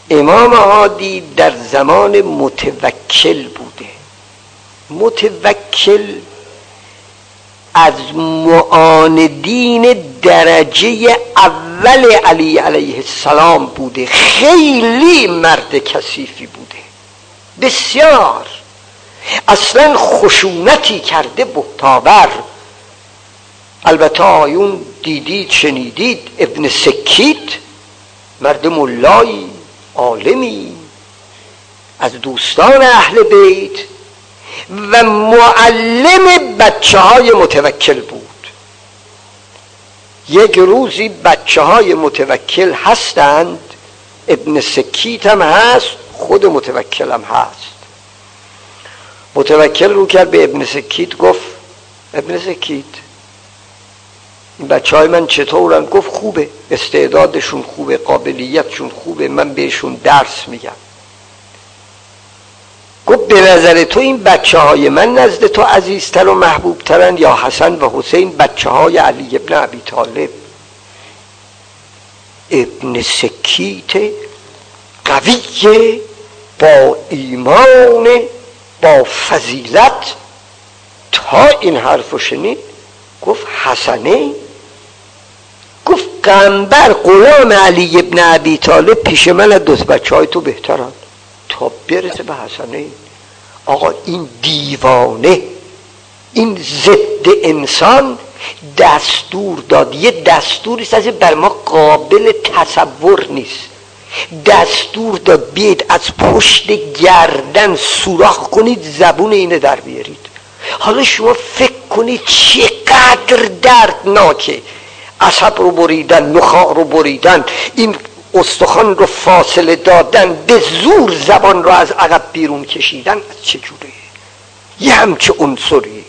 امام هادی در زمان متوکل بوده. متوکل از معاندین درجه اول علی علیه السلام بوده. خیلی مرد کثیفی بوده، بسیار. اصلا خشونتی کرده بهتاور. البته آیون دیدید شنیدید ابن سکیت، مرد ملایی عالمی از دوستان اهل بیت و معلم بچه های متوکل بود. یک روزی بچه های متوکل هستند، ابن سکیت هم هست، خود متوکل هم هست. متوکل رو کرد به ابن سکیت، گفت ابن سکیت این بچه های من چطورن؟ گفت خوبه، استعدادشون خوبه، قابلیتشون خوبه، من بهشون درس میگم. گفت به نظر تو این بچه های من نزد تو عزیزتر و محبوبترن یا حسن و حسین بچه های علی ابن ابی طالب؟ ابن سکیت قوی با ایمان با فضیلت تا این حرفو شنید گفت حسنه. گفت قنبر غلام علی ابن ابی طالب پیش من از دوست بچه های تو بهترن تا برسه به حسنه. آقا این دیوانه، این ضد انسان دستور داد. یه دستوریست از بر ما قابل تصور نیست. دستور داد بیاید از پشت گردن سوراخ کنید زبون اینه در بیارید. حالا شما فکر کنید چقدر دردناکه. عصب رو بریدن، نخاع رو بریدن، این استخوان رو فاصله دادن، به زور زبان رو از عقب بیرون کشیدن. از چه جوره؟ یه همچه عنصری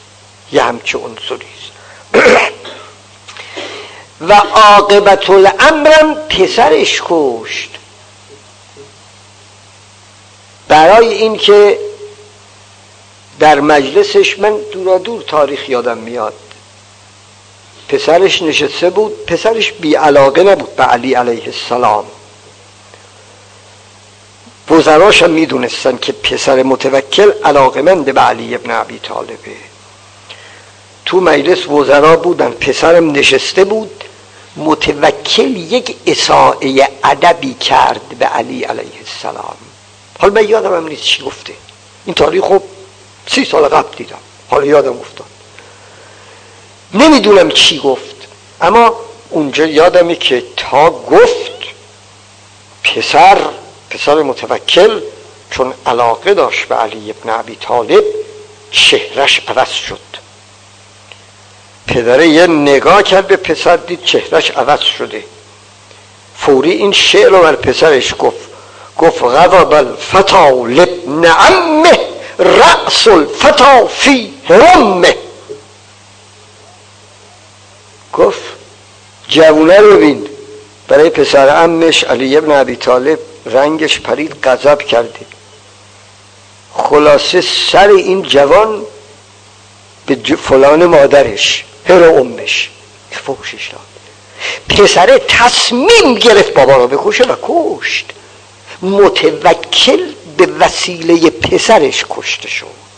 است. و عاقبت الامرم پسرش کشت. برای این که در مجلسش، من دور تاریخ یادم میاد، پسرش نشسته بود. پسرش بی علاقه نبود به علی علیه السلام. وزراش هم میدونستن که پسر متوکل علاقمند به علی ابن ابی طالبه. تو مجلس وزرا بودن، پسرم نشسته بود. متوکل یک اساءه ادبی کرد به علی علیه السلام. حالا من یادم هم نیست چی گفته، این تاریخ خب 30 سال قبل دیدم، حالا یادم افتاد، نمیدونم چی گفت. اما اونجا یادمه که تا گفت پسر متوکل چون علاقه داشت به علی ابن ابی طالب چهرش عوض شد. پدره یه نگاه کرد به پسر، دید چهرش عوض شده. فوری این شعر رو بر پسرش گفت غضب الفتا لابن عمه رأس الفتا فی رمه. گفت جوونه رو ببین، برای پسر عمش علی ابن ابی طالب رنگش پرید، غضب کرده. خلاصه سر این جوان به فلان مادرش هر امش فحشش داد. پسره تصمیم گرفت بابا رو بکشه و کشت. متوکل به وسیله پسرش کشته شد.